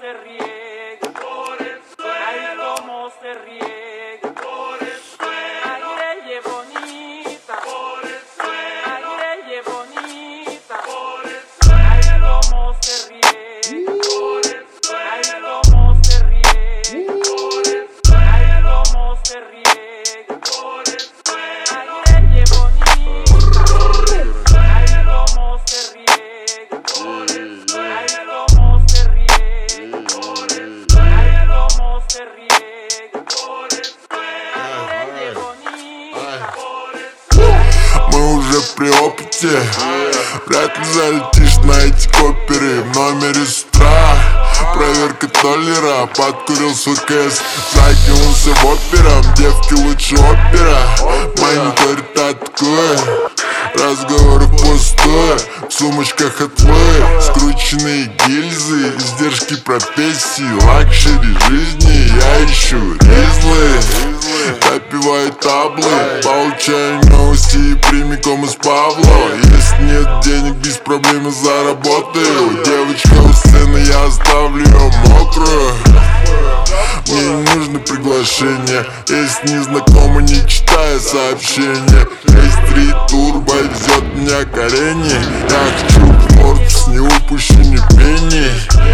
se riega por el suelo, ay, cómo se riega por el suelo, ay, ella es bonita por el suelo, ay, ella es bonita por el suelo, ay, cómo se riega por el suelo, ay, cómo se riega por el suelo, ay, cómo se riega por el suelo, ay, ella es bonita por el suelo, ay, cómo se riega por el suelo, ay, cómo se riega por el suelo, ay, cómo se riega por el suelo, ay, ella es bonita por el suelo. Мы уже при опыте, вряд ли залетишь на эти коперы. В номере с утра проверка толлера, подкурил свой кэс, закинулся в операм. Девки лучше опера, мониторит такое, разговоры пустое, в сумочках отвои, скрученные гильзы, издержки профессии, лакшери жизни. Я ищу ризлы, допиваю таблы, получаю новости прямиком из Павлова. Если нет денег, без проблем заработаю. Девочка у сцены, я оставлю ее мокрую. Мне не нужно приглашение, если не знакома, не читая сообщения. S3 турбо везет меня к арене. Я хочу в Морпс, не упущу ни пенни.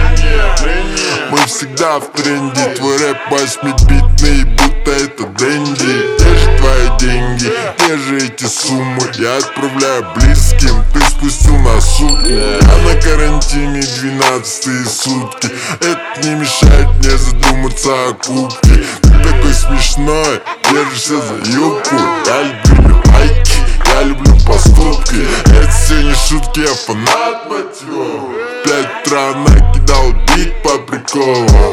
Мы всегда в тренде, твой рэп восьмибитный, будто это Дэнди. Где же твои деньги, где же эти суммы? Я отправляю близким, ты спустил на сутки. Я на карантине 12-е сутки. Это не мешает мне задуматься о кубке. Ты такой смешной, держишься за юбку. Я люблю лайки, я люблю поступки. Это все не шутки, я фанат мотивов. В 5 утра накидал бит по приколу.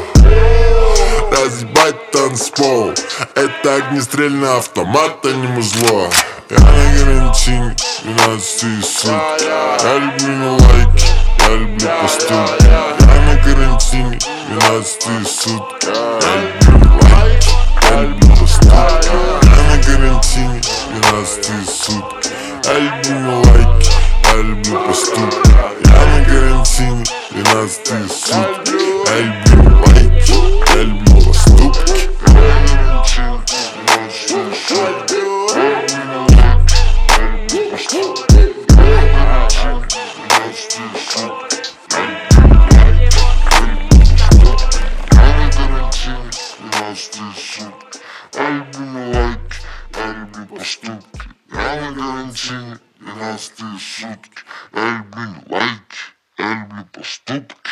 Разъебать танцпол, это огнестрельный автомат, а не музло. Я на карантине 12 сутки. Я люблю лайки, я люблю поступки. Я на карантине 12 сутки. Я люблю лайки, я люблю поступки. Я на карантине 12 сутки. Я люблю лайки, я люблю поступки. Я на карантине 12 сутки. Я люблю лайки, я люблю поступки. Я люблю лайки, я люблю поступки. Я на карантине 12 сутки. Я люблю лайки, я люблю поступки.